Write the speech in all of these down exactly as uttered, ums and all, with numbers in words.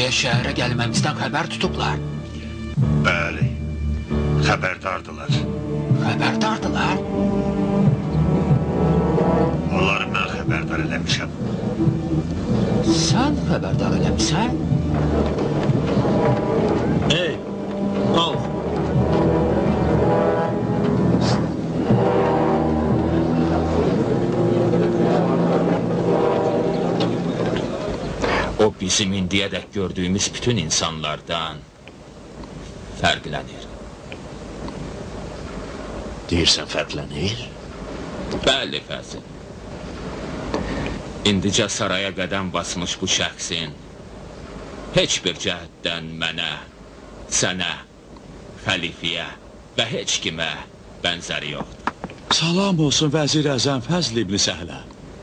deyə şəhərə gəlməmizdən xəbər tutublar. Bəli, xəbərdardılar. Xəbərdardılar? Onları mən xəbərdar eləmişəm. Sən xəbərdar eləmişsən? Ey, qalx. O bizim indiyədək gördüyümüz bütün insanlardan fərqlənir. Deyirsən fərqlənir? Bəli, Fəzil. İndicə saraya qədəm basmış bu şəxsin heç bir cəhətdən mənə, sənə, xəlifiyə və heç kimə bənzəri yoxdur. Salam olsun Vəzir Əzəm Fəzl İbn Səhlə.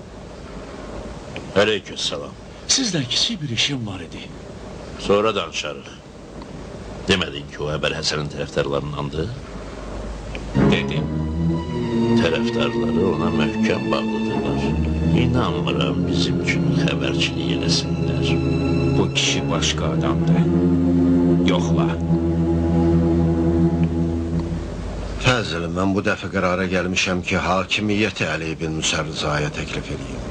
Aleyküm salam. Sizdən kiçik bir işim var idi. Sonra danışarıq. Demədin ki, o Əbəl Həsənin tərəfdarlarındandır? Dedim. Tərəfdarları ona möhkəm bağlıdırlar. İnanmıram bizim üçün xəbərçilik eləsinlər. Bu kişi başqa adamdır. Yoxla. Fəzl, mən bu dəfə qərara gəlmişəm ki, hakimiyyəti Əli ibn Müsərrizaya təklif edeyim.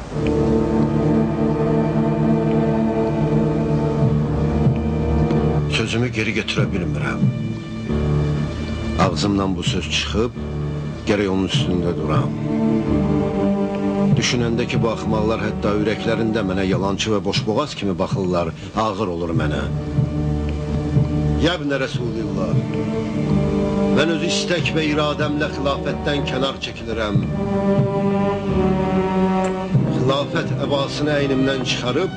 Sözümü geri götürə bilmirəm. Ağzımdan bu söz çıxıb, gərək onun üstündə duram. Düşünəndə ki, bu axmaqlar hətta ürəklərində mənə yalancı və boşboğaz kimi baxırlar, ağır olur mənə. Yəbnə Rəsulillah, mən öz istək və iradəmlə xilafətdən kənar çəkilirəm. Xilafət əbasını əynimdən çıxarıb,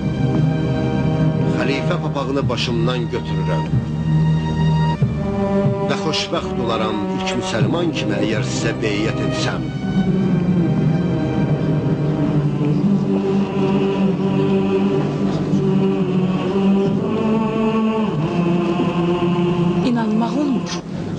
xəlifə papağını başımdan götürürəm. Və xoşbəxt olaram ilk müsəlman kimi əgər sizə beyyət etsəm. İnanmaq olmur.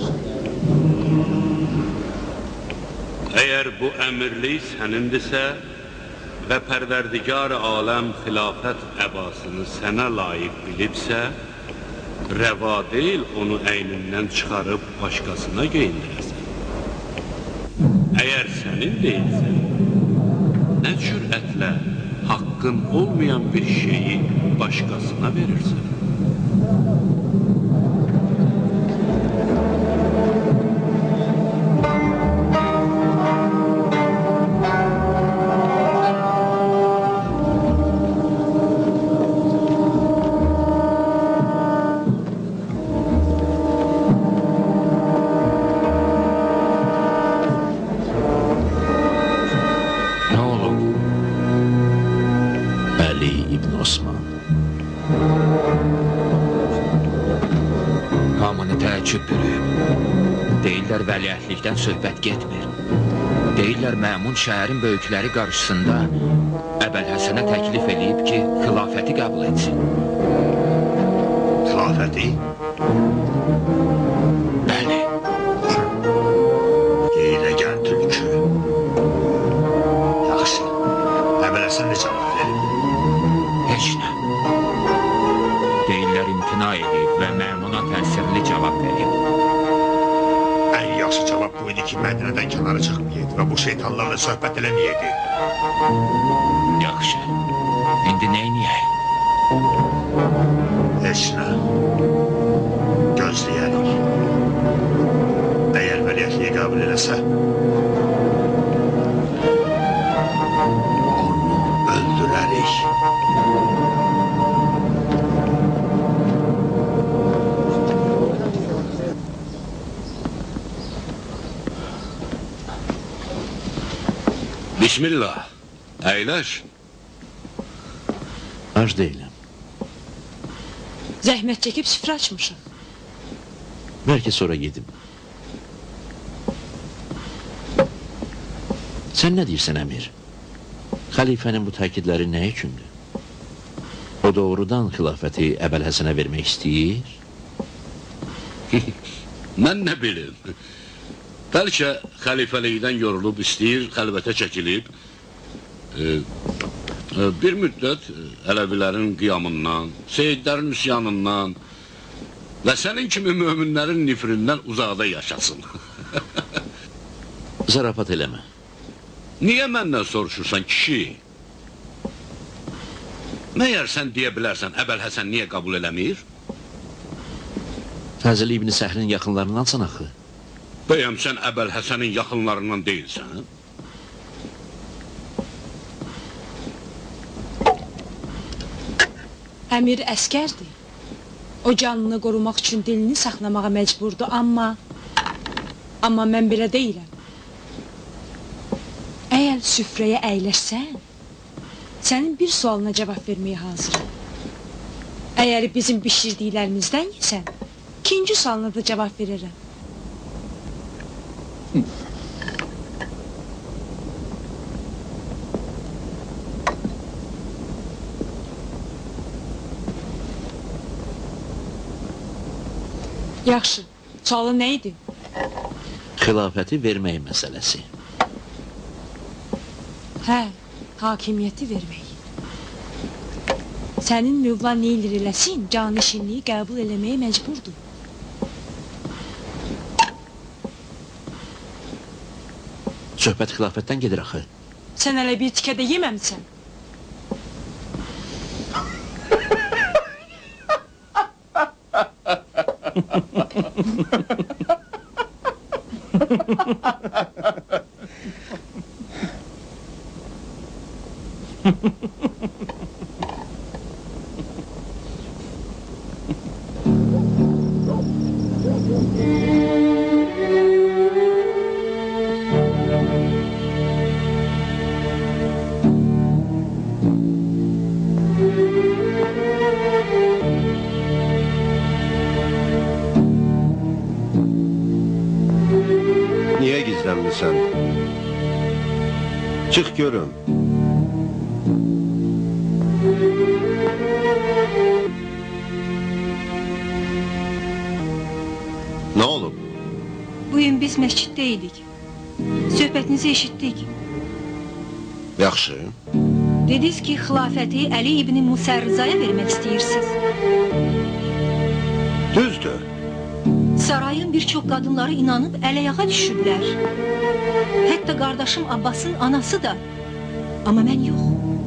Əgər bu əmirlik sənindirsə və pərverdigar aləm xilafət əbasını sənə layiq bilibsə, rəva deyil onu əynindən çıxarıb başqasına geyindirəsən. Əgər sənin deyilsə, nə cürətlə haqqın olmayan bir şeyi başqasına verirsən? Deyirlər, vəliəhtlikdən söhbət getmir. Deyirlər, Məmun şəhərin böyükləri qarşısında Əbəl Həsənə təklif edib ki, xilafəti qəbul etsin. Xilafəti? Bəli. Hiyləgər tülkü. Yaxşı, Əbəl Həsən nə cavab verir? Heç nə. Deyirlər, imtina edib və Məmuna təsirli cavab verib. Yaxşı cavab bu idi ki, Mədinədən kənara çıxmayaydı və bu şeytanlarla söhbət eləməyəydi. Yaxşı, indi neyniyək? Heç nə. Gözləyərik. Əgər vəliyyətliyə qəbul eləsə, onu öldürərik. Bismillah, əyləş. Ac deyiləm. Zəhmət çəkib süfrə açmışım. Bəlkə sonra yedim. Sən nə deyirsən, əmir? Xəlifənin bu təkidləri nə üçündür? O doğrudan xilafəti Əbəl Həsənə vermək istəyir? Mən nə bilim? Bəlkə xəlifəlikdən yorulub istəyir, xəlvətə çəkilib, e, Bir müddət Ələvilərin qiyamından, Seyidlərin üsyanından və sənin kimi möminlərin nifrindən uzaqda yaşasın. Zarafat eləmə. Niyə məndən soruşursan kişi? Məyər sən deyə bilərsən Əbəl Həsən niyə qəbul eləmir? Fəzil İbn Səhrin yaxınlarındansan axı. Bəyəm sən Əbəl Həsənin yaxınlarından deyilsən? Əmir əskərdir. O canını qorumaq üçün dilini saxlamağa məcburdur, amma... Amma mən belə deyiləm. Əgər süfrəyə əyləşsən, sənin bir sualına cavab verməyə hazırım. Əgər bizim bişirdiklərimizdən yesən, ikinci sualına da cavab verirəm. Yaxşı, sualı nə idi? Xilafəti vermək məsələsi. Hə, hakimiyyəti vermək. Sənin müvla neylir eləsin, canişinliyi qəbul eləməyə məcburdur. Söhbət xilafətdən gedir axı. Sən hələ bir tikə də yeməmsən. Niyə gizlənmirsən? Çıx görüm. Nə olub? Bugün biz məsciddə idik. Söhbətinizi eşitdik. Yaxşı. Dediniz ki, xilafəti Əli ibn Musərrizaya vermək istəyirsiniz. Düzdür. Sarayın bir çox qadınları inanıb əl-ayağa düşüblər. Hətta qardaşım Abbasın anası da. Amma mən yox.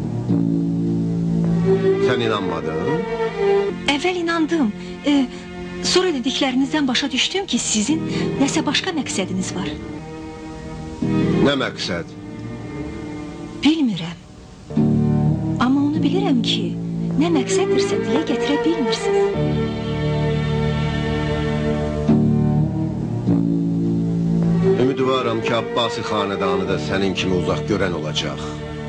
Sən inanmadın? Əvvəl inandım. E, sonra dediklərinizdən başa düşdüm ki, sizin nəsə başqa məqsədiniz var. Nə məqsəd? Bilmirəm. Amma onu bilirəm ki, nə məqsəddirsə dilə gətirə bilmirsiniz. Ümidvaram ki, Abbasi xanedanı da sənin kimi uzaq görən olacaq.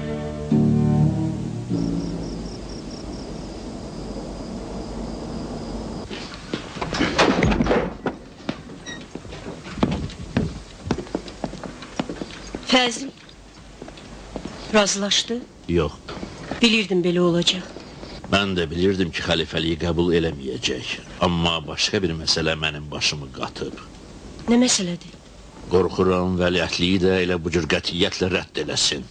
Fəzil razılaşdı. Yox. Bilirdim belə olacaq. Mən də bilirdim ki, xəlifəliyi qəbul eləməyəcək. Amma başqa bir məsələ mənim başımı qatıb. Nə məsələdir? Qorxuram vəliyyətliyi də elə bu cür qətiyyətlə rədd eləsin.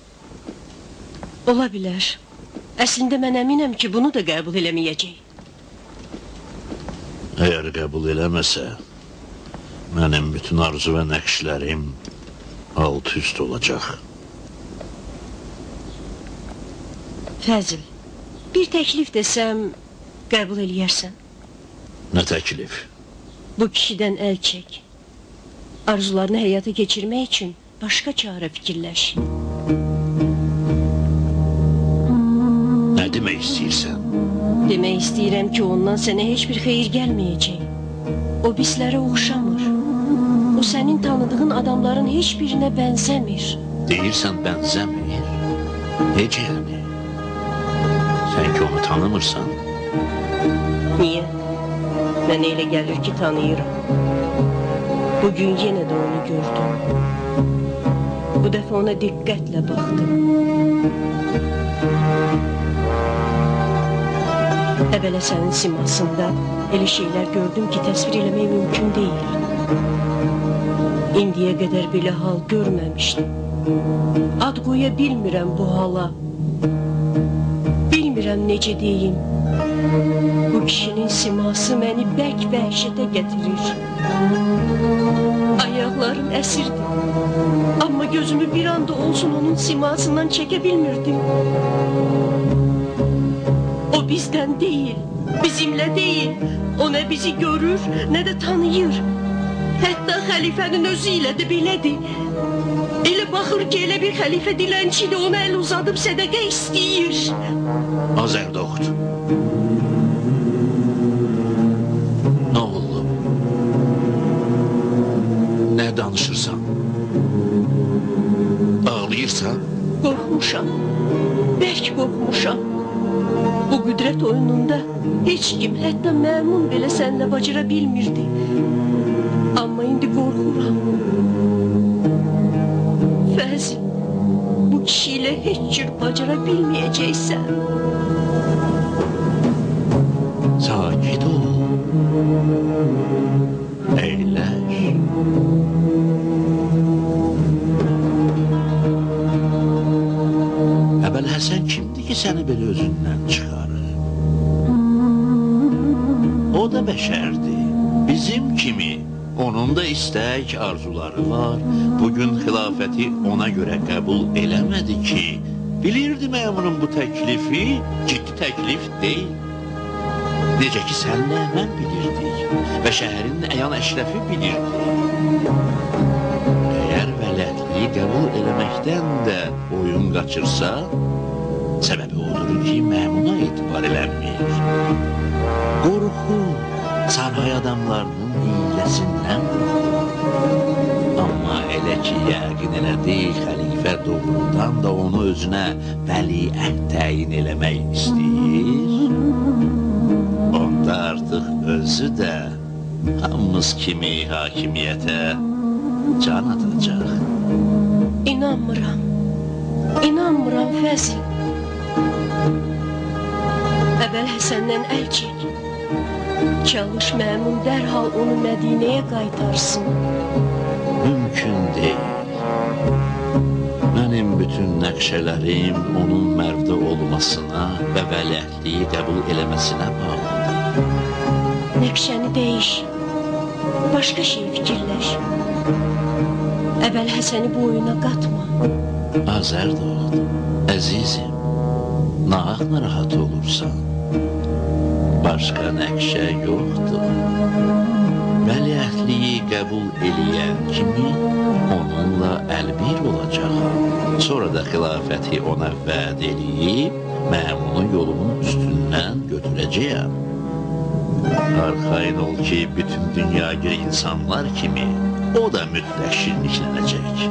Ola bilər. Əslində mən əminəm ki, bunu da qəbul eləməyəcək. Əgər qəbul eləməsə, mənim bütün arzu və nəqşlərim alt üst olacaq. Fəzil, bir təklif desəm, qəbul eləyərsən. Nə təklif? Bu kişidən əl çək. Arzularını həyata keçirmək üçün başqa çarə fikirləş. Nə demək istəyirsən? Demək istəyirəm ki, ondan sənə heç bir xeyir gəlməyəcək. O bizlərə oxşamır. O sənin tanıdığın adamların heç birinə bənzəmir. Deyirsən bənzəmir. Necə yəni? Sən ki onu tanımırsan. Niyə? Mənə elə gəlir ki, tanıyıram. Bugün yenə də onu gördüm. Bu dəfə ona diqqətlə baxdım. Əvvələ sənin simasında elə şeylər gördüm ki, təsvir eləmək mümkün deyil. İndiyə qədər belə hal görməmişdim. Ad qoya bilmirəm bu hala. bilmirəm necə deyim. Bu kişinin siması məni bərk vəhşətə gətirir. Ayaqlarım əsirdi. Amma gözümü bir anda olsun onun simasından çəkə bilmirdim. O bizdən deyil, bizimlə deyil. O nə bizi görür, nə də tanıyır. Hətta xəlifənin özü ilə də belədir. Elə baxır ki, elə bir xəlifə dilənçidir, ona əl uzadıb sədəqə istəyir. Azərdoxt. Nə oldu? Nə danışırsan? Ağlayırsan? Qorxmuşam, bərk qorxmuşam. Bu qüdrət oyununda heç kim, hətta məmun belə sənlə bacara bilmirdi. Amma indi qorxuram. Fəzil, bu kişi ilə heç cür bacara bilməyəcəksən. Sakit ol. Əyləş. Əbəlhəsən kimdir ki, səni belə özündən çıxarır? O da bəşərdir, bizim kimi. Onun da istək, arzuları var. Bugün xilafəti ona görə qəbul eləmədi ki, bilirdi məmunun bu təklifi ciddi təklif deyil. Necə ki, sənlə mən bilirdik və şəhərin əyan əşrəfi bilirdi. Əgər vələdliyi qəbul eləməkdən də oyun qaçırsa, səbəbi odur ki, məmuna etibar eləmir. Qorxu, saray adamlarının hiləsindən qorxur. Amma elə ki, yəqin elədi, xəlifə doğrudan da onu özünə vəliəhd təyin eləmək istəyir. Onda artıq özü də hamımız kimi hakimiyyətə can atacaq. İnanmıram, inanmıram Fəzil. Əbəlhəsəndən əl çək. Çalış məmun dərhal onu Mədinəyə qaytarsın. Mümkün deyil. Mənim bütün nəqşələrim onun mərvdə olmasına və vəliəhdliyi qəbul eləməsinə bağlıdır. Nəqşəni deyiş, başqa şey fikirləş. Əbəlhəsəni bu oyuna qatma. Azərdoxt, əzizim, nahaq narahat olursan. Başqa nəqşə yoxdur. Vəliəhdliyi qəbul eləyən kimi onunla əlbir olacaq. Sonra da xilafəti ona vəd eləyib, məmunu yolumun üstündən götürəcəyəm. Arxayın ol ki, bütün dünyagir insanlar kimi o da mütləq şirinliklənəcək.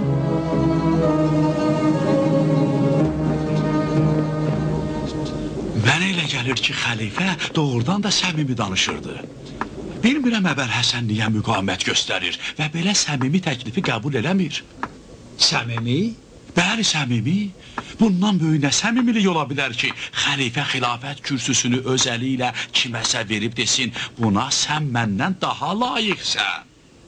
Mənə elə gəlir ki, xəlifə doğrudan da səmimi danışırdı. Bilmirəm Əbəlhəsən niyə müqamət göstərir və belə səmimi təklifi qəbul eləmir. Səmimi? Bəli, səmimi. Bundan böyük nə səmimilik ola bilər ki, xəlifə xilafət kürsüsünü öz əli ilə kiməsə verib desin, buna sən məndən daha layiqsən.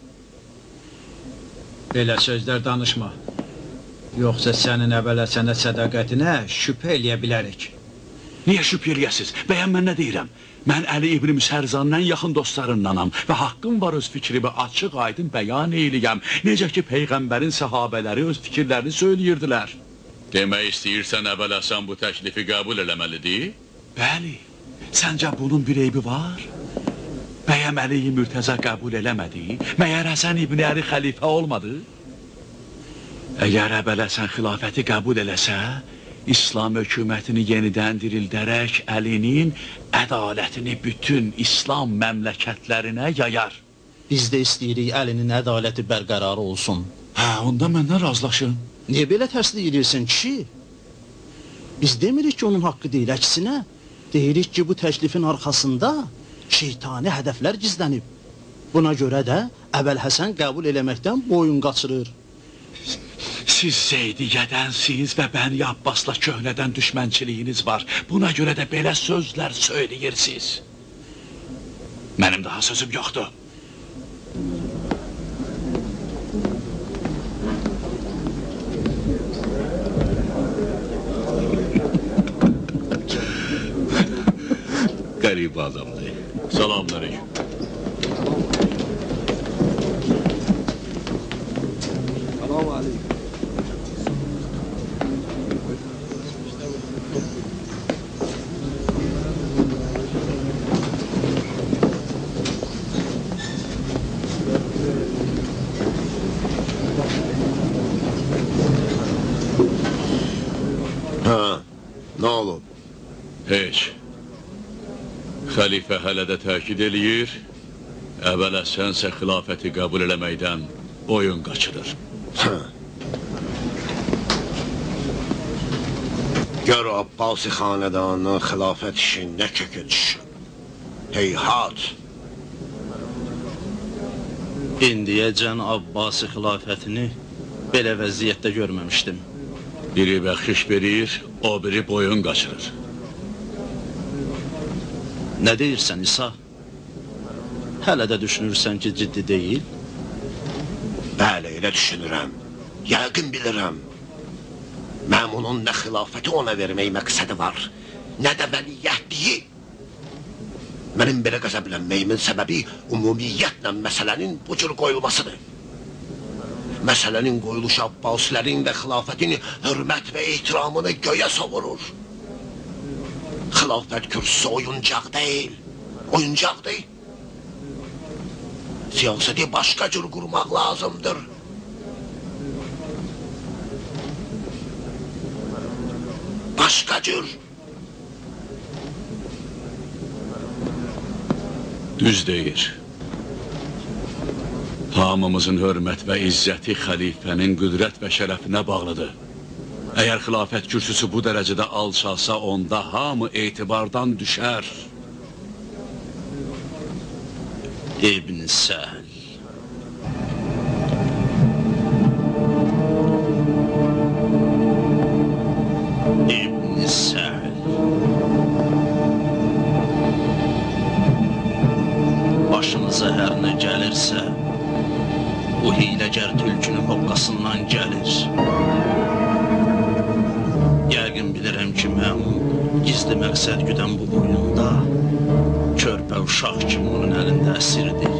Belə sözlər danışma. Yoxsa sənin Əbəlhəsənə sədaqətinə şübhə eləyə bilərik. Niyə şübhə eləyəsiz? Bəyən mən nə deyirəm? Mən Əli İbn Müsərzanın ən yaxın dostlarındanam və haqqım var öz fikrimi açıq aydın bəyan eyləyəm. Necə ki, Peyğəmbərin səhabələri öz fikirlərini söyləyirdilər. Demək istəyirsən Əbəlhəsən bu təklifi qəbul eləməlidir? Bəli, səncə bunun bir eybi var? Bəyəm Əli-i Mürtəza qəbul eləmədi? Məyər Həsən İbn Əli xəlifə olmadı? Əgər Əbəlhəsən xilafəti qəbul eləsə, İslam hökumətini yenidən dirildərək Əlinin ədalətini bütün İslam məmləkətlərinə yayar. Biz də istəyirik Əlinin ədaləti bərqərar olsun. Hə, onda məndən razılaşın. Niyə belə tərslik edirsən kişi? Biz demirik ki, onun haqqı deyil, əksinə. Deyirik ki, bu təklifin arxasında şeytani hədəflər gizlənib. Buna görə də Əbəlhəsən qəbul eləməkdən boyun qaçırır. Siz Zeydiyyədənsiniz və Bəni Abbasla köhnədən düşmənçiliyiniz var. Buna görə də belə sözlər söyləyirsiniz. Mənim daha sözüm yoxdur. qəribə adamdır. Salamünaleyküm. Ha, nə olub? Heç. Xəlifə hələ də təkid eləyir, əvvələ sənsə xilafəti qəbul eləməkdən boyun qaçırır. Gör Abbasi xanədanının xilafət işi nə kökə düşür. Heyhat! İndiyəcən Abbasi xilafətini belə vəziyyətdə görməmişdim. Biri bəxşiş verir, o biri boyun qaçırır. Nə deyirsən İsa? Hələ də düşünürsən ki, ciddi deyil? Bəli, elə düşünürəm. Yəqin bilirəm. Məmunun nə xilafəti ona vermək məqsədi var, nə də vəliyyətliyi. Mənim belə qəzəblənməyimin səbəbi ümumiyyətlə məsələnin bu cür qoyulmasıdır. Məsələnin qoyuluşu Abbasilərin və xilafətin hörmət və ehtiramını göyə savurur. Xilafət kürsüsü oyuncaq deyil, oyuncaqdır. Siyasəti başqa cür qurmaq lazımdır. Başqa cür. Düz deyir. Hamımızın hörmət və izzəti xəlifənin qüdrət və şərəfinə bağlıdır. Əgər xilafət kürsüsü bu dərəcədə alçalsa, onda hamı etibardan düşər. İbn Səhl. İbn Səhl. Başınıza hər nə gəlirsə, bu hiləgər tülkünün hoqqasından gəlir. Yəqin bilirəm ki, məmun gizli məqsəd güdən bu oyunda körpə uşaq kimi onun əlində əsirdir.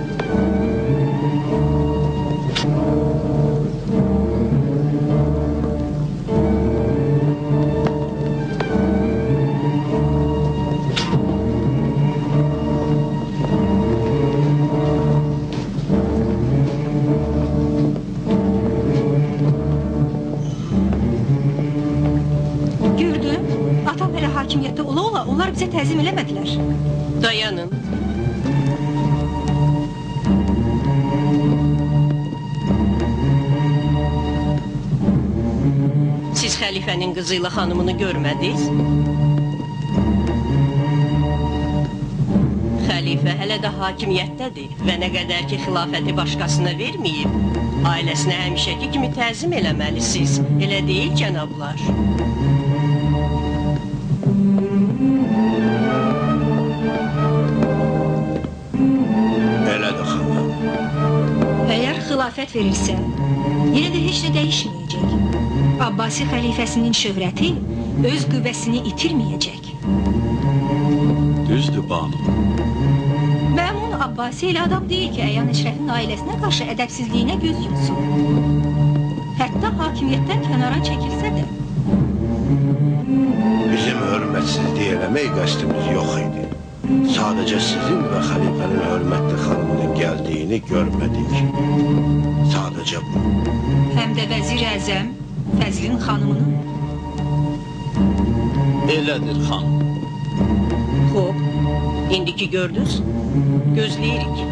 Onlar bizə təzim eləmədilər. Dayanın. Siz xəlifənin qızı ilə xanımını görmədiniz? Xəlifə hələ də hakimiyyətdədir və nə qədər ki, xilafəti başqasına verməyib, ailəsinə həmişəki kimi təzim eləməlisiniz. Elə deyil, cənablar. Xilafət verilsə, yenə də heç nə dəyişməyəcək. Abbasi xəlifəsinin şöhrəti öz qüvvəsini itirməyəcək. Düzdür, banu. Məmun Abbasi elə adam deyil ki, Əyan Əşrəfin ailəsinə qarşı ədəbsizliyinə göz yumsun. Hətta hakimiyyətdən kənara çəkilsə də. Bizim hörmətsizlik eləmək qəsdimiz yox idi. Sadəcə sizin və xəlifənin hörmətli xanımının gəldiyini görmədik. Sadəcə bu. Həm də vəzir-əzəm Fəzlin xanımının. Elədir, xanım. Xoş, indiki gördünüz, gözləyirik.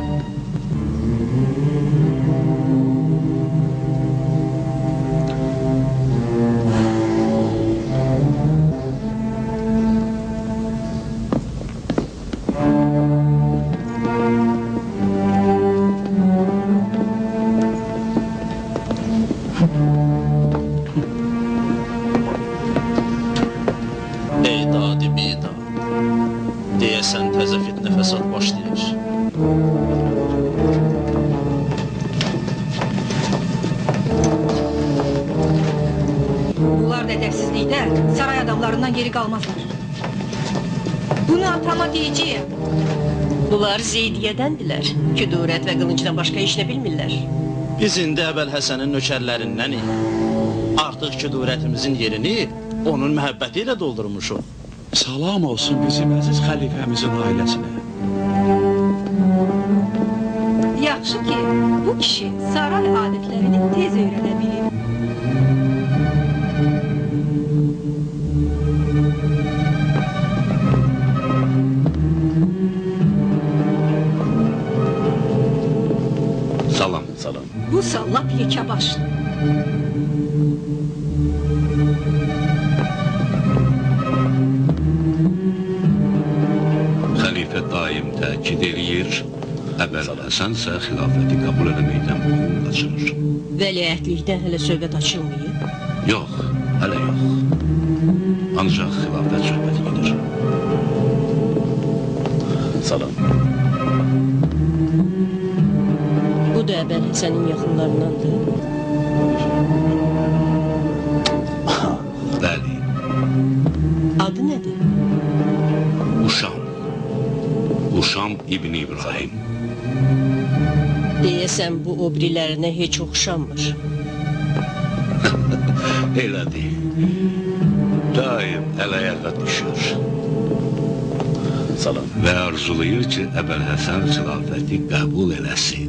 Bunlar da ədəbsizlikdə saray adamlarından geri qalmazlar. Bunu atama deyəcəyəm. Bunlar Zeydiyədəndirlər. Küdurət və qılıncdan başqa iş nə bilmirlər. Biz indi Əbəl Həsənin nökərlərindənik. Artıq küdurətimizin yerini onun məhəbbəti ilə doldurmuşuq. Salam olsun bizim əziz xəlifəmizin ailəsinə. Yaxşı ki, bu kişi saray adətlərini tez öyrənə bilir. Salam, salam. Bu sallap yekə başlı. Xəlifə daim təkid eləyir, Əbəl Həsən isə xilafəti qəbul eləməkdən boyun qaçırır. Vəliəhtlikdən hələ söhbət açılmayıb. Yox, hələ yox. Ancaq xilafət söhbəti gedir. Salam. Bu da Əbəl Həsənin yaxınlarındandır. Bəli. Adı nədir? Uşam. Uşam İbn İbrahim. Deyəsən bu obrilərinə heç oxşanmır. Elədir. Daim əl-ayağa düşür. Salam. Və arzulayır ki, Əbəl Həsən xilafəti qəbul eləsin.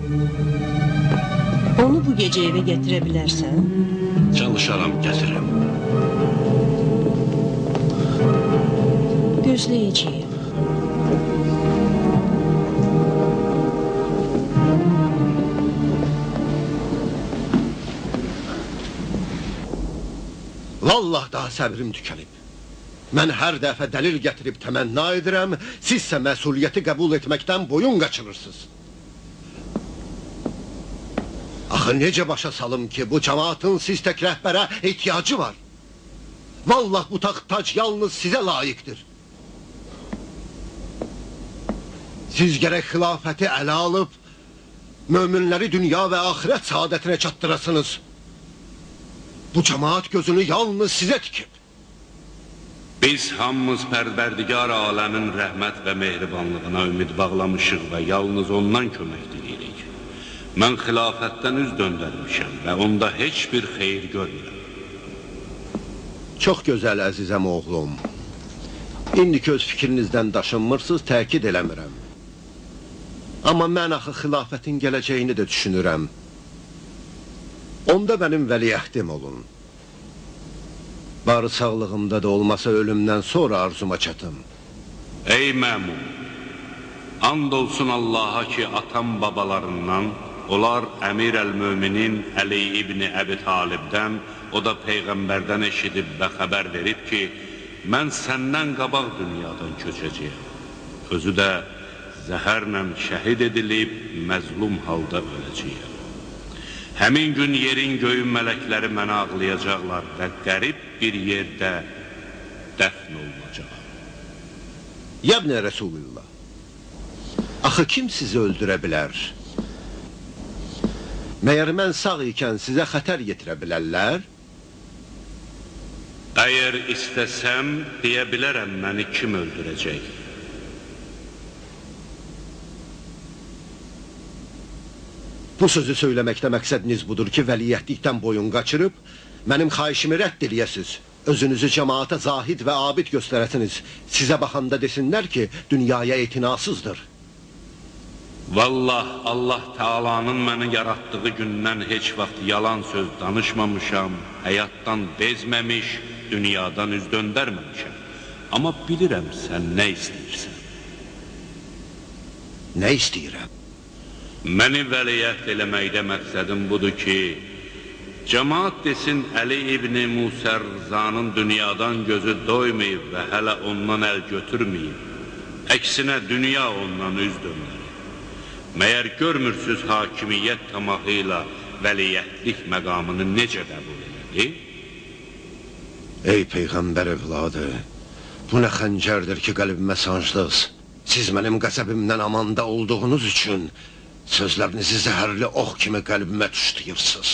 Onu bu gecə evə gətirə bilərsən? Çalışaram, gətirəm. Gözləyəcəyim. Vallah daha səbrim tükənib. Mən hər dəfə dəlil gətirib təmənna edirəm, sizsə məsuliyyəti qəbul etməkdən boyun qaçırırsınız. Axı necə başa salım ki, bu cəmaatın siz tək rəhbərə ehtiyacı var? Vallah bu taxt-tac yalnız sizə layiqdir. Siz gərək xilafəti ələ alıb, möminləri dünya və axirət saadətinə çatdırasınız. Bu cəmaat gözünü yalnız sizə tikib. Biz hamımız pərverdigar aləmin rəhmət və mehribanlığına ümid bağlamışıq və yalnız ondan kömək diləyirik. Mən xilafətdən üz döndərmişəm və onda heç bir xeyir görmürəm. Çox gözəl əzizəm oğlum. İndi ki öz fikrinizdən daşınmırsınız, təkid eləmirəm. Amma mən axı xilafətin gələcəyini də düşünürəm. Onda mənim vəliəhdim olun. Barı sağlığımda da olmasa ölümdən sonra arzuma çatım. Ey məmun, and olsun Allaha ki atam babalarından, onlar Əmir əl-Müminin Əli İbni Əbi Talibdən, o da Peyğəmbərdən eşidib və xəbər verib ki, mən səndən qabaq dünyadan köçəcəyəm. Özü də zəhərlə şəhid edilib, məzlum halda öləcəyəm. Həmin gün yerin göyün mələkləri mənə ağlayacaqlar və qərib bir yerdə dəfn olunacaq. Yəbnə Rəsulullah, axı kim sizi öldürə bilər? Məyər mən sağ ikən sizə xətər yetirə bilərlər? Əgər istəsəm, deyə bilərəm məni kim öldürəcək? Bu sözü söyləməkdə məqsədiniz budur ki, vəliyyətlikdən boyun qaçırıb, mənim xahişimi rədd eləyəsiz. Özünüzü cəmaata zahid və abid göstərəsiniz. Sizə baxanda desinlər ki, dünyaya etinasızdır. Vallah, Allah Teala'nın məni yaratdığı gündən heç vaxt yalan söz danışmamışam, həyatdan bezməmiş, dünyadan üz döndərməmişəm. Amma bilirəm sən nə istəyirsən. Nə istəyirəm? Məni vəliyyət eləməkdə məqsədim budur ki, cəmaat desin Əli İbni Musa Rızanın dünyadan gözü doymayıb və hələ ondan əl götürməyib. Əksinə dünya ondan üz döndürür. Məyər görmürsüz hakimiyyət tamağı ilə vəliyyətlik məqamını necə qəbul elədi? Ey Peyğəmbər evladı, bu nə xəncərdir ki, qəlbimə sancdınız. Siz mənim qəzəbimdən amanda olduğunuz üçün sözlərinizi zəhərli ox kimi qəlbimə tuşlayırsınız.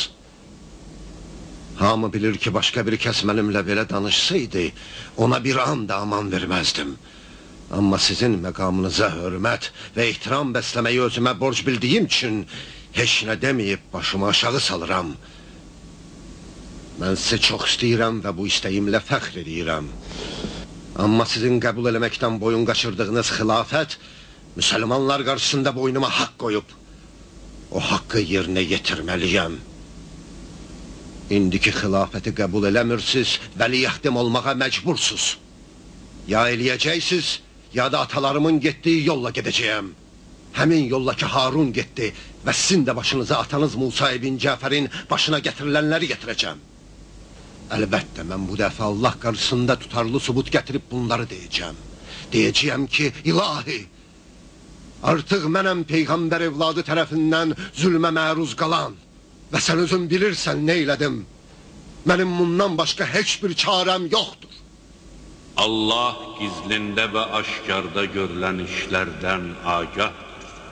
Hamı bilir ki, başqa bir kəs mənimlə belə danışsaydı, ona bir an da aman verməzdim. Amma sizin məqamınıza hörmət və ehtiram bəsləməyi özümə borc bildiyim üçün heç nə deməyib başımı aşağı salıram. Mən sizi çox istəyirəm və bu istəyimlə fəxr edirəm. Amma sizin qəbul eləməkdən boyun qaçırdığınız xilafət müsəlmanlar qarşısında boynuma haqq qoyub. O haqqı yerinə yetirməliyəm. İndiki xilafəti qəbul eləmirsiniz, vəliəhdim olmağa məcbursuz. Ya eləyəcəksiniz, ya da atalarımın getdiyi yolla gedəcəyəm. Həmin yolla ki Harun getdi və sizin də başınıza atanız Musa ibn Cəfərin başına gətirilənləri gətirəcəm. Əlbəttə, mən bu dəfə Allah qarşısında tutarlı subut gətirib bunları deyəcəm. Deyəcəyəm ki, ilahi, artıq mənəm Peyğəmbər evladı tərəfindən zülmə məruz qalan və sən özün bilirsən nə elədim. Mənim bundan başqa heç bir çarəm yoxdur. Allah gizlində və aşkarda görülən işlərdən agahdır.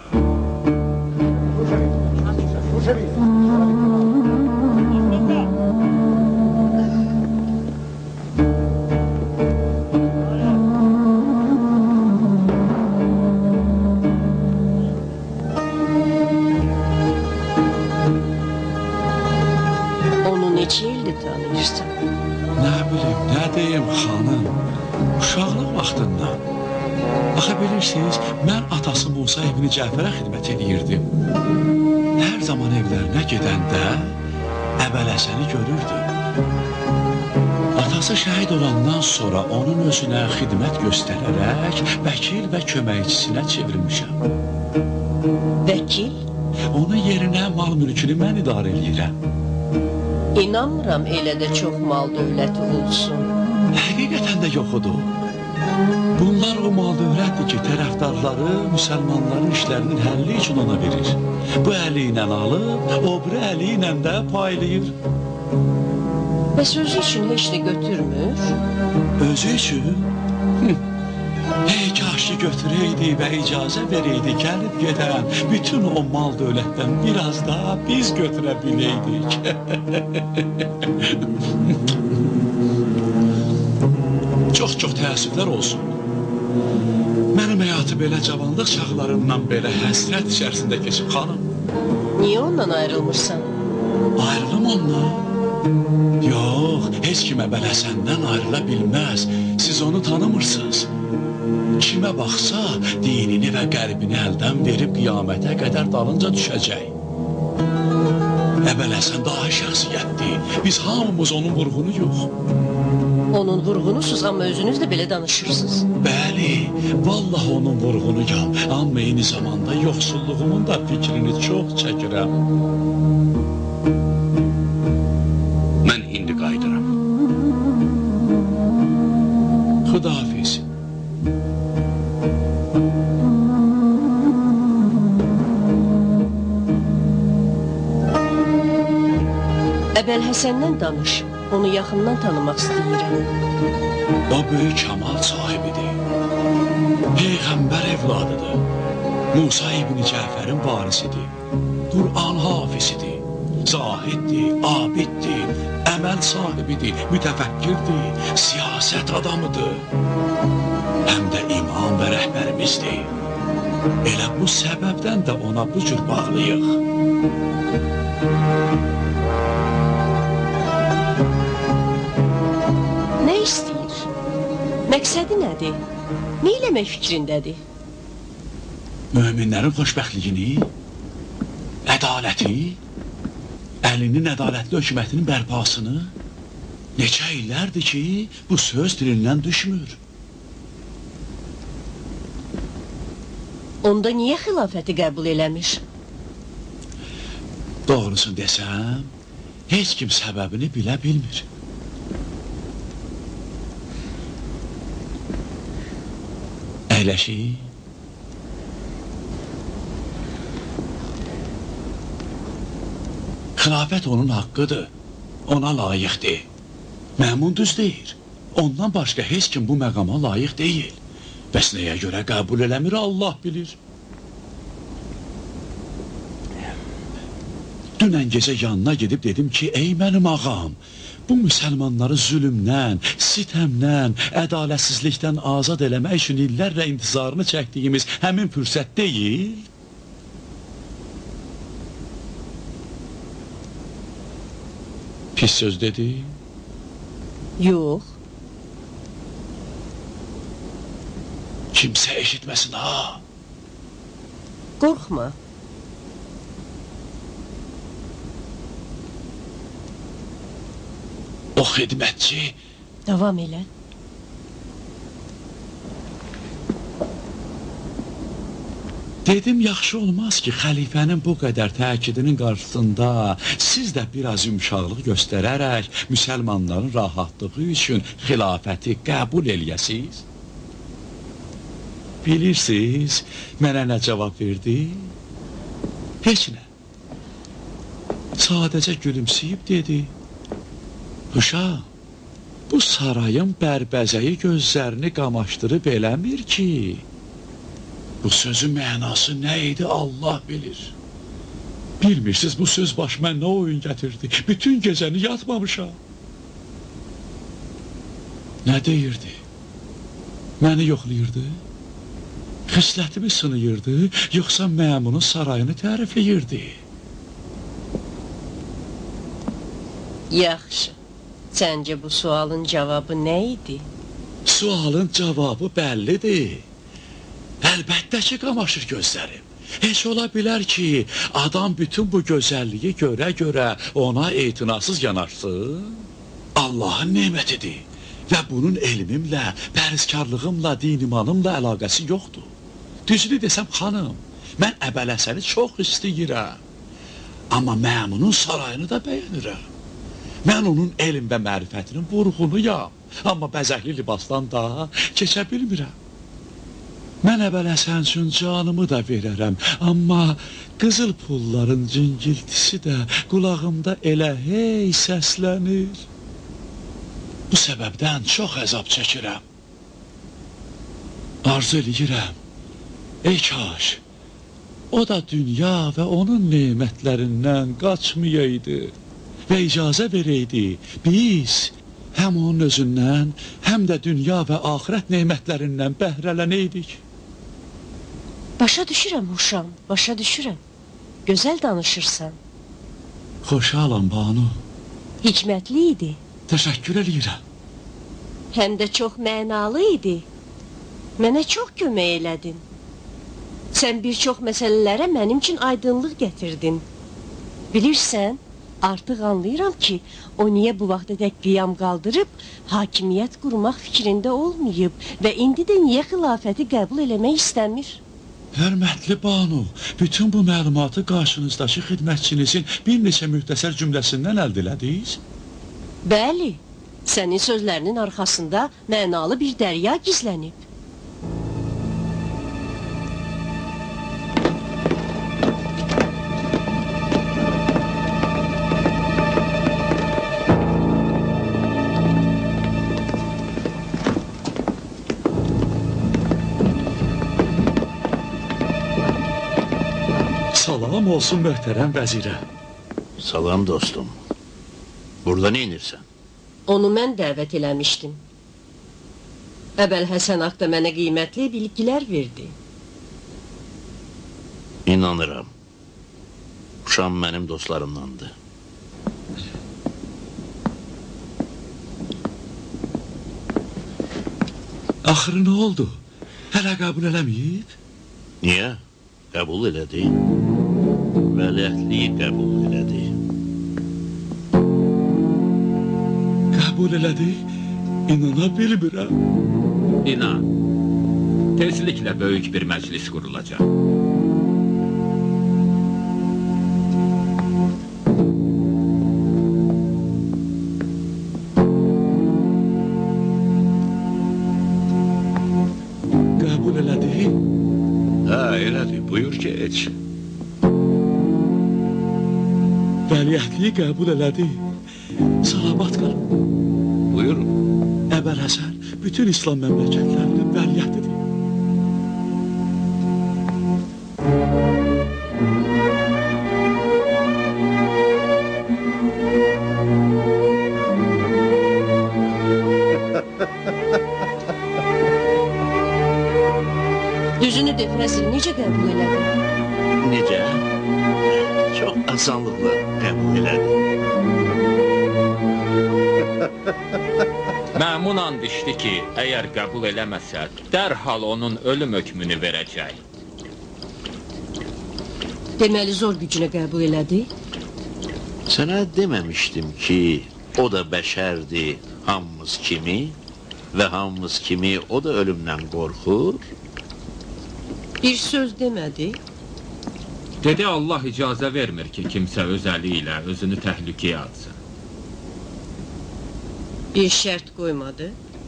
Onu neçə ildir tanıyırsan? Nə bilim, nə deyim xanım, uşaqlıq vaxtından. Axı bilirsiniz, mən atası Musa ibn Cəfərə xidmət edirdim. Hər zaman evlərinə gedəndə Əbələsəni görürdüm. Atası şəhid olandan sonra onun özünə xidmət göstərərək vəkil və köməkçisinə çevrilmişəm. Vəkil? Onun yerinə mal mülkünü mən idarə edirəm. İnanmıram elə də çox mal dövləti olsun. Həqiqətən də yoxudur. Bunlar o mal dövlətdir ki, tərəfdarları müsəlmanların işlərinin həlli üçün ona verir. Bu əli ilə alıb, o biri əli ilə də paylayır. Bəs özü üçün heç də götürmür? Özü üçün? Hey, kaş ki götürəydi və icazə verəydi, gəlib gedən bütün o mal dövlətdən biraz daha biz götürə biləydik. Çox-çox təəssüflər olsun. Mənim həyatı belə cavanlıq çağlarımdan belə həsrət içərisində keçib xanım. Niyə ondan ayrılmışsan? Ayrılım ondan? Yox, heç kimə belə səndən ayrıla bilməz. Siz onu tanımırsınız. Kimə baxsa, dinini və qəlbini əldən verib qiyamətə qədər dalınca düşəcək. Əbələsən daha şəxsiyyətdir. Biz hamımız onun vurğunuyuq. Onun vurğunusuz, amma özünüz də belə danışırsınız. Bəli, vallahi onun vurğunuyam. Amma eyni zamanda yoxsulluğumun da fikrini çox çəkirəm. Mən indi qayıdıram. Xudahafiz. Əbəlhəsəndən danış. Onu yaxından tanımaq istəyirəm. O böyük kamal sahibidir. Peyğəmbər evladıdır. Musa ibn Cəfərin varisidir. Qur'an hafizidir. Zahiddir, abiddir, əməl sahibidir, mütəfəkkirdir, siyasət adamıdır. Həm də imam və rəhbərimizdir. Elə bu səbəbdən də ona bu cür bağlıyıq. Nə istəyir? Məqsədi nədir? Nə eləmək fikrindədir? Möminlərin xoşbəxtliyini, ədaləti, əlinin ədalətli hökumətinin bərpasını neçə illərdir ki, bu söz dilindən düşmür. Onda niyə xilafəti qəbul eləmiş? Doğrusunu desəm, heç kim səbəbini bilə bilmir. Əyləşik. Xilafət onun haqqıdır, ona layiqdir. Məmun düz deyir, ondan başqa heç kim bu məqama layiq deyil. Bəs nəyə görə qəbul eləmir, Allah bilir. Dünən gecə yanına gedib dedim ki, ey mənim ağam, bu müsəlmanları zülmdən, sitəmdən, ədalətsizlikdən azad eləmək üçün illərlə intizarını çəkdiyimiz həmin fürsət deyil? Pis söz dedi? Yox. Kimsə eşitməsin ha. Qorxma. O xidmətçi... Davam elə. Dedim, yaxşı olmaz ki, xəlifənin bu qədər təkidinin qarşısında siz də biraz yumşaqlıq göstərərək müsəlmanların rahatlığı üçün xilafəti qəbul eləyəsiz. Bilirsiniz, mənə nə cavab verdi? Heç nə. Sadəcə gülümsəyib dedi. Uşaq, bu sarayın bərbəzəyi gözlərini qamaşdırıb eləmir ki. Bu sözün mənası nə idi Allah bilir. Bilmirsiniz, bu söz başıma nə oyun gətirdi. Bütün gecəni yatmamışam. Nə deyirdi? Məni yoxlayırdı? Xislətimi sınıyırdı, yoxsa məmunun sarayını tərifləyirdi? Yaxşı. Səncə bu sualın cavabı nə idi? Sualın cavabı bəllidir. Əlbəttə ki, qamaşır gözlərim. Heç ola bilər ki, adam bütün bu gözəlliyi görə-görə ona etinasız yanaşsın. Allahın nemətidir və bunun elmimlə, pərizkarlığımla, dinimanımla əlaqəsi yoxdur. Düzünü desəm, xanım, mən Əbələsəni çox istəyirəm. Amma məmunun sarayını da bəyənirəm. Mən onun elm və mərifətinin vurğunuyam. Amma bəzəkli libasdan da keçə bilmirəm. Mən Əbələsən üçün canımı da verərəm. Amma qızıl pulların cingiltisi də qulağımda elə hey səslənir. Bu səbəbdən çox əzab çəkirəm. Arzu eləyirəm. Ey kaş, o da dünya və onun nemətlərindən qaçmayaydı və icazə verəydi. Biz həm onun özündən, həm də dünya və axirət nemətlərindən bəhrələnəydik. Başa düşürəm, uşam, başa düşürəm. Gözəl danışırsan. Xoşalam, Banu. Hikmətli idi. Təşəkkür eləyirəm. Həm də çox mənalı idi. Mənə çox kömək elədin. Sən bir çox məsələlərə mənim üçün aydınlıq gətirdin. Bilirsən, artıq anlayıram ki, o niyə bu vaxtadək qiyam qaldırıb, hakimiyyət qurmaq fikrində olmayıb və indi də niyə xilafəti qəbul eləmək istəmir? Hörmətli Banu, bütün bu məlumatı qarşınızdakı xidmətçinizin bir neçə müxtəsər cümləsindən əldə elədiniz? Bəli, sənin sözlərinin arxasında mənalı bir dərya gizlənib. Salam olsun möhtərəm vəzirə. Salam dostum. Burada nə inirsən? Onu mən dəvət eləmişdim. Əbəl Həsən haqda mənə qiymətli bilgilər verdi. İnanıram. Uşam mənim dostlarımdandır. Axırı nə oldu? Hələ qəbul eləməyib? Niyə? Qəbul elədi. Vəliəhtliyi qəbul elədi. Qəbul elədi? İnana bilmirəm. İnan, tezliklə böyük bir məclis qurulacaq. Qəbul elədi? Hə, elədi. Buyur ki, heç. Vəliəhtliyi qəbul elədi. Salamat qalın. Buyurun. Əbəl Həsən bütün İslam məmləkətlərinin vəliəhtidir. Düzünü de Fəzil necə qəbul elədi? Necə? Çox asanlıqla qəbul elədi. Məmun and içdi ki, əgər qəbul eləməsə, dərhal onun ölüm hökmünü verəcək. Deməli zor gücünə qəbul elədi? Sənə deməmişdim ki, o da bəşərdir hamımız kimi və hamımız kimi o da ölümdən qorxur. Bir söz demədi. Dedi Allah icazə vermir ki, kimsə öz əli ilə özünü təhlükəyə atsın. Bir şərt qoymadı.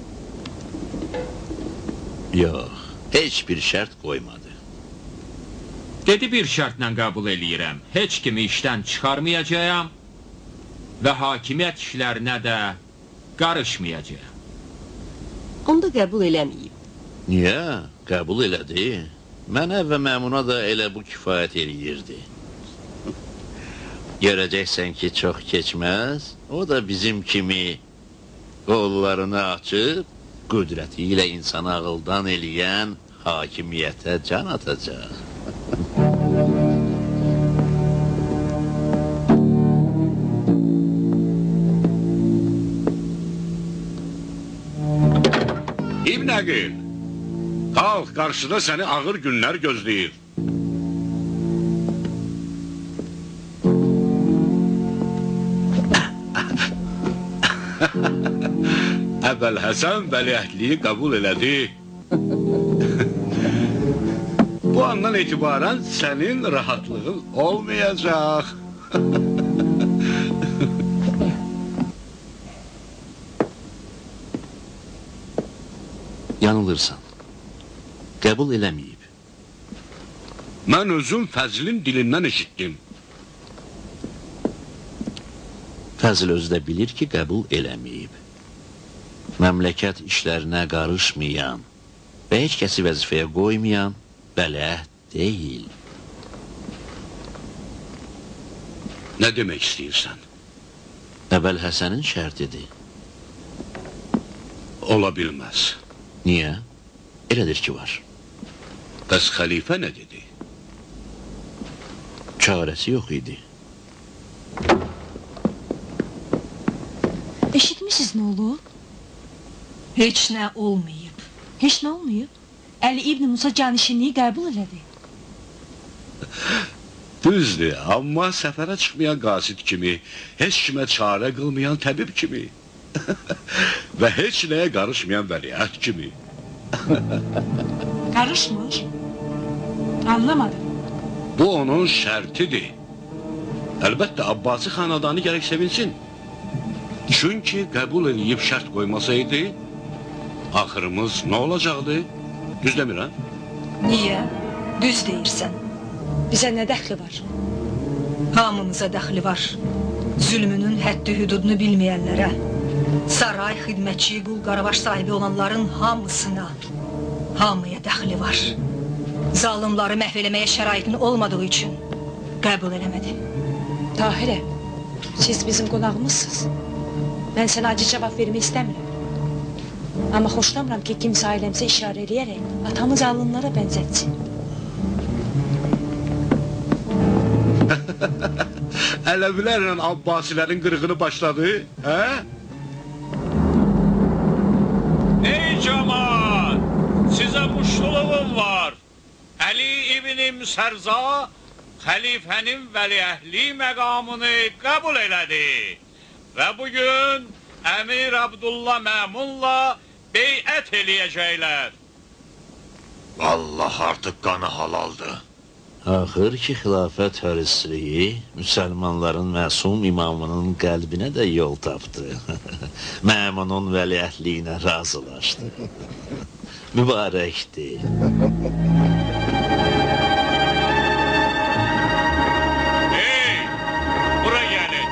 Yox, heç bir şərt qoymadı. Dedi bir şərtlə qəbul eləyirəm, heç kimi işdən çıxarmayacağam və hakimiyyət işlərinə də qarışmayacağam. Onda qəbul eləməyib. Niyə? Qəbul elədi. Mənə və məmuna da elə bu kifayət eləyirdi. Görəcəksən ki, çox keçməz, o da bizim kimi qollarını açıb, qüdrəti ilə insanı ağıldan eləyən hakimiyyətə can atacaq. İbn Əqil, qalx, qarşıda səni ağır günlər gözləyir. Əvvəl Həsən vəliəhtliyi qəbul elədi. Bu andan etibarən sənin rahatlığın olmayacaq. Yanılırsan. Qəbul eləməyib. Mən özüm Fəzlin dilindən eşitdim. Fəzl özü də bilir ki, qəbul eləməyib. Məmləkət işlərinə qarışmayan və heç kəsi vəzifəyə qoymayan vəliəhd deyil. Nə demək istəyirsən? Əvvəl Həsənin şərtidir. Ola bilməz. Niyə? Elədir ki, var. Bəs xəlifə nə dedi? Çarəsi yox idi. Eşitmişsiniz nə olub? Heç nə olmayıb. Heç nə olmayıb? Əli İbn Musa canişinliyi qəbul elədi. Düzdür, amma səfərə çıxmayan qasid kimi, heç kimə çarə qılmayan təbib kimi və heç nəyə qarışmayan vəliəhd kimi. Qarışmır? Anlamadım. Bu onun şərtidir. Əlbəttə, Abbasi xanadanı gərək sevinsin. Çünki qəbul edib şərt qoymasaydı, axırımız nə olacaqdı? Düz demirəm? Niyə? Düz deyirsən. Bizə nə dəxli var? Hamımıza dəxli var. Zülmünün həddi hüdudunu bilməyənlərə, saray, xidmətçi, qul, qaravaş sahibi olanların hamısına, hamıya dəxli var. Zalımları məhv eləməyə şəraitin olmadığı üçün qəbul eləmədi. Tahirə, siz bizim qonağımızsınız. Mən sənə acı cavab vermək istəmirəm. Amma xoşlamıram ki, kimsə ailəmizə işarə eləyərək atamız alınlara bənzətsin. Ələvilərlə Abbasilərin qırğını başladı, hə? Ey cəman, sizə muştuluğum var. Əli İbn Müsərza xəlifənin vəliəhli məqamını qəbul elədi. Və bugün Əmir Abdullah Məmunla beyət eləyəcəklər. Vallahi artıq qanı halaldır. Axır ki, xilafət hərisliyi müsəlmanların məsum imamının qəlbinə də yol tapdı. Məmunun vəliəhtliyinə razılaşdı. Mübarəkdir. Hey, bura gəlin.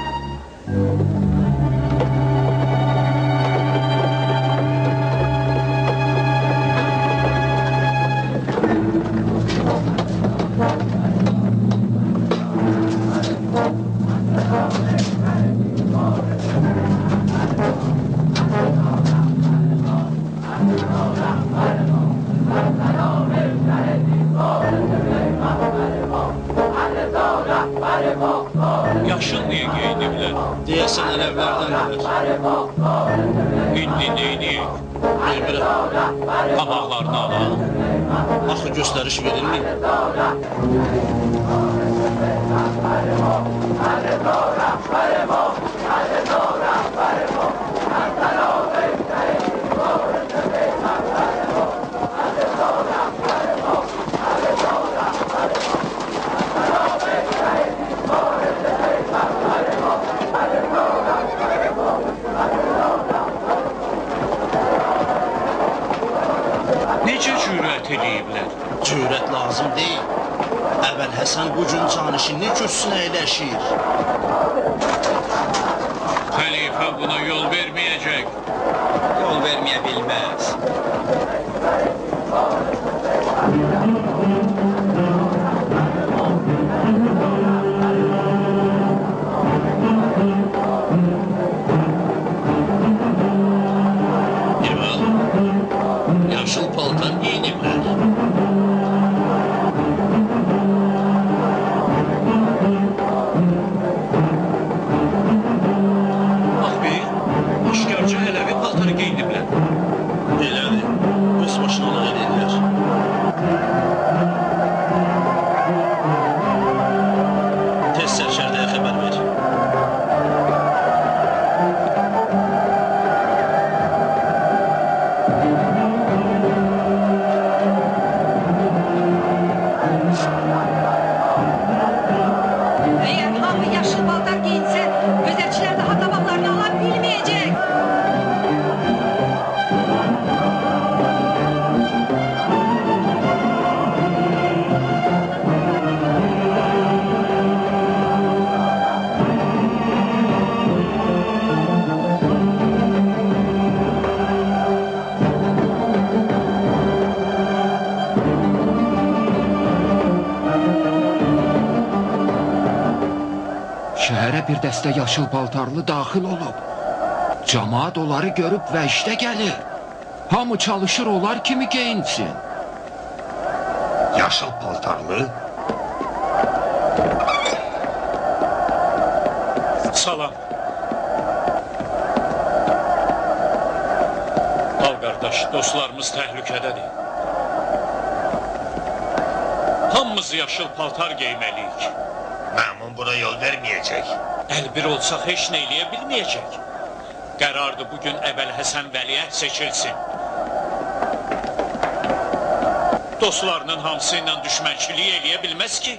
Həsən ələvlərdən gəlir. İndi neyniyik? Bilmirəm. Qabaqlarını alaq. Axı göstəriş verilmir. Necə cürət ediblər? Cürət lazım deyil. Əvvəl Həsən bu gün canişinli köçsünə eləşir. Xəlifə buna yol verməyəcək. Yol verməyə bilməz. Yaşıl paltar giyiniblər. Bax bir, aşkarca hələvi paltarı geyiniblər. Elədir, öz başına olaq edirlər. Tez sərşərdəyə xəbər ver. Eğer hamı yaşıl paltar giyinse, gözətçilər daha tabaqlarını ala bilməyəcək. Şəhərə bir dəstə yaşıl paltarlı daxil olub. Camaat onları görüb və işdə gəlir. Hamı çalışır onlar kimi geyinsin. Yaşıl paltarlı? Salam. Al qardaş, dostlarımız təhlükədədir. Hamımız yaşıl paltar geymeliyik. Məmun buna yol verməyəcək. Əlbir olsaq heç nə eləyə bilməyəcək. Qərardır bugün Əbəl Həsən vəliəhd seçilsin. Dostlarının hamısı ilə düşmənçiliyi eləyə bilməz ki.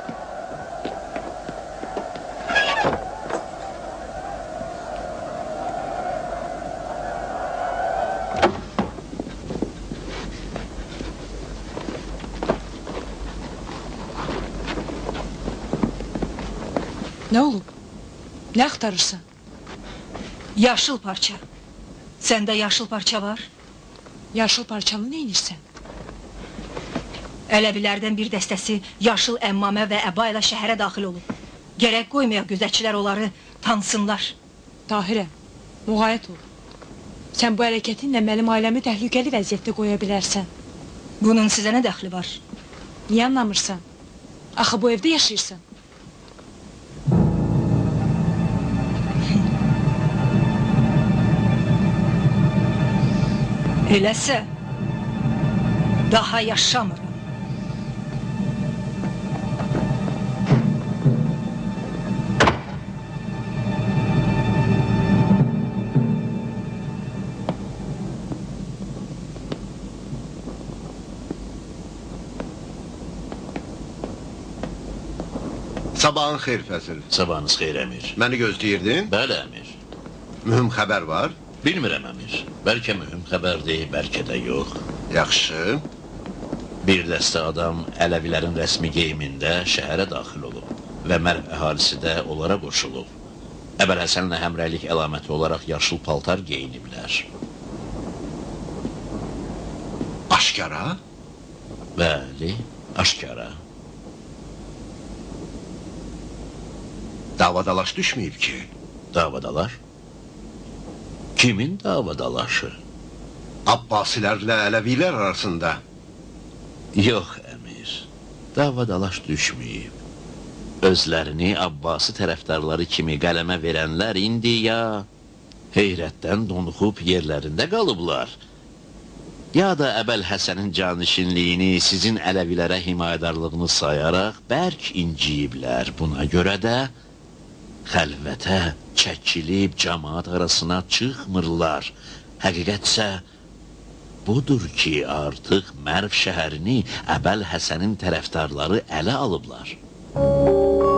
Nə olub? Nə axtarırsan? Yaşıl parça. Səndə yaşıl parça var? Yaşıl parçanı neynirsən? Ələvilərdən bir dəstəsi yaşıl əmmamə və əba ilə şəhərə daxil olub. Gərək qoymayaq gözətçilər onları tanısınlar. Tahirə, müğayət ol. Sən bu hərəkətinlə mənim ailəmi təhlükəli vəziyyətdə qoya bilərsən. Bunun sizə nə dəxli var? Niyə anlamırsan? Axı bu evdə yaşayırsan. Eləsə, daha yaşamırım. Sabahın xeyir Fəsil. Sabahınız xeyr, əmir. Məni gözləyirdin? Bəli, əmir. Mühüm xəbər var. Bilmirəm, əmir. Bəlkə mühüm xəbərdir, bəlkə də yox. Yaxşı. Bir dəstə adam Ələvilərin rəsmi geyimində şəhərə daxil olub və Mərv əhalisi də onlara qoşulub. Əbəl Həsənlə həmrəylik əlaməti olaraq yaşıl paltar geyiniblər. Aşkara? Bəli, aşkara. Davadalaş düşməyib ki. Davadalaş? Kimin davadalaşı? Abbasilərlə Ələvilər arasında. Yox, əmir. Davadalaş düşməyib. özlərini Abbasi tərəfdarları kimi qələmə verənlər indi ya heyrətdən donuxub yerlərində qalıblar, ya da Əbəl Həsənin canişinliyini sizin Ələvilərə himayədarlığını sayaraq bərk inciyiblər. Buna görə də xəlvətə çəkilib cəmaat arasına çıxmırlar. Həqiqətsə budur ki, artıq Mərv şəhərini Əbəl Həsənin tərəfdarları ələ alıblar.